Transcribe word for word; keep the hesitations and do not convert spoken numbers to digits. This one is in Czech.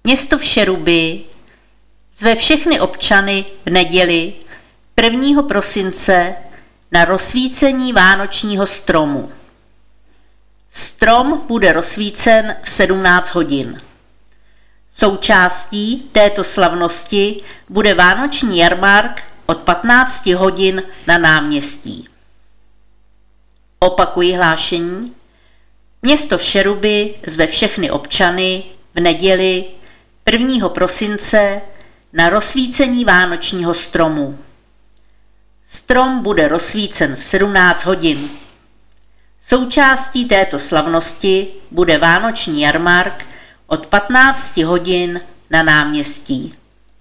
Město Všeruby zve všechny občany v neděli prvního prosince na rozsvícení vánočního stromu. Strom bude rozsvícen v sedmnáct hodin. Součástí této slavnosti bude vánoční jarmark od patnácti hodin na náměstí. Opakuji hlášení. Město Všeruby zve všechny občany v neděli prvního prosince na rozsvícení vánočního stromu. Strom bude rozsvícen v sedmnáct hodin. Součástí této slavnosti bude vánoční jarmark od patnácti hodin na náměstí.